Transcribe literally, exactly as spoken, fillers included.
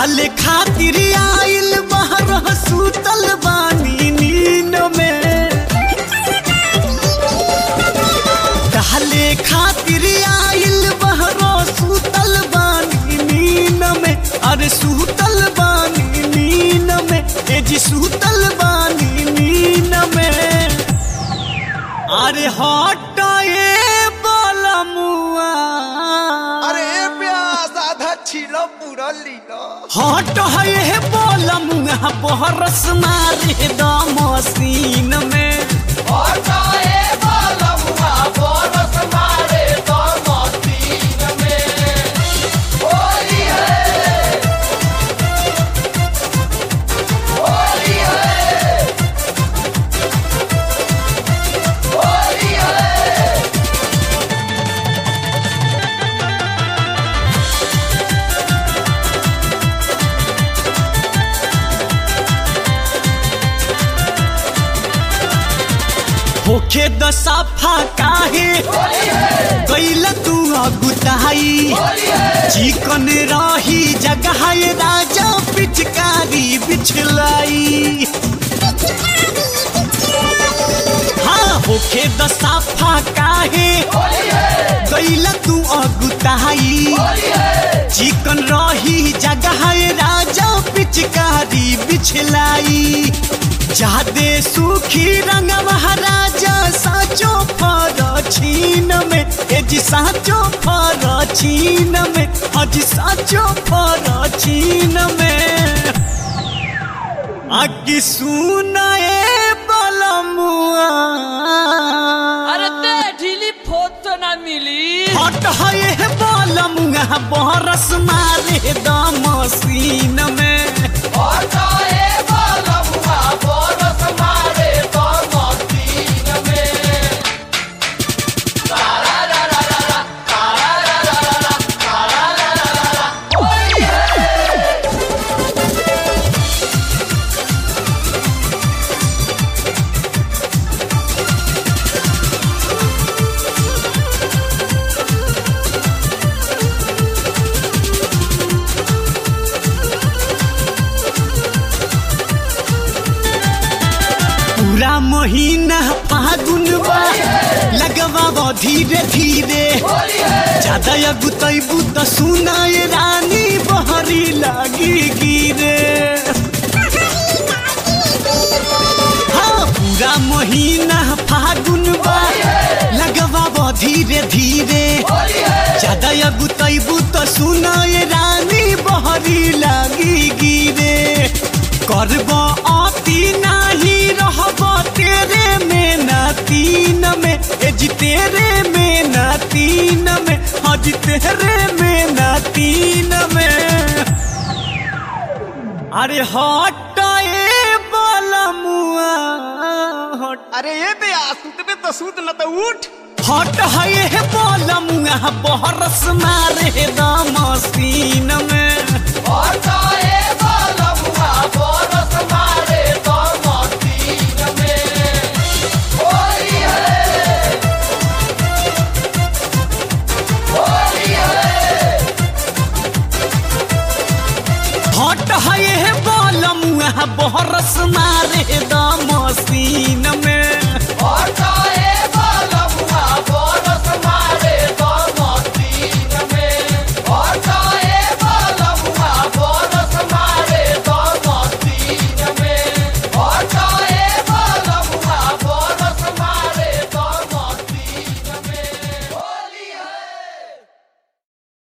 डाले खातिर आइल बाहर सुतल बानी नींद में। डाले खातिर आइल बाहर सुतल बानी नींद में। अरे सुतल बानी नींद में, ए जी सुतल बानी नींद में। अरे हटाए बलमुआ, अरे प्यास आधा छिलो पूरा लीलो। हट है बलमुआ बरस मारे द मशीन में। हटाए बलमुआ बरस मारे द मशीन में। होली है होली है होली है। होखे द साफा काहे गैल तू अगुताई। चिकन रही जगह राजा पिचकारी बिछलाई। हाँ होखे द साफा काहे गैल तू अगुताई। चिकन रही जगह राजा पिचकारी बिछलाई। जादे सुखी रंग महाराजा साचो फर छीन में। ए जी साचो फर छीन में, अजी साचो फर छीन में। आगे सुनाए बलमुआ, अरे ते ढीली फोत तो ना मिली। हट है बलमुआ बरस मारे द मशीन में। हटाए बलमुआ बरस मारे द मशीन में। तारा रा रा रा रा, तारा रा रा रा रा, तारा रा रा रा रा। होली है पूरा महीना फागुन बा लगवा धीरे धीरे। ज्यादा अगुतैबू त सुनाए रानी बहरी लागी गिरे। हाँ पूरा महीना फागुन बा लगवा धीरे धीरे। ज्यादा अगुतैबू त सुनाए रानी बहरी लागी गिरे। करब आती नाही रहब तेरे में ना तीन में। ए जी तेरे में ना तीन में, हाँ जी तेरे में ना तीन में। अरे हटाए बलमुआ हट। अरे ये बे सूतबे तो सूत न तो उठ। हट है बलमुआ बरस मारे द मशीन में। हटाए बलमुआ बरस मारे द मशीन में। होली है होली है। हट है बलमुआ बरस मारे द मशीन में। हटाए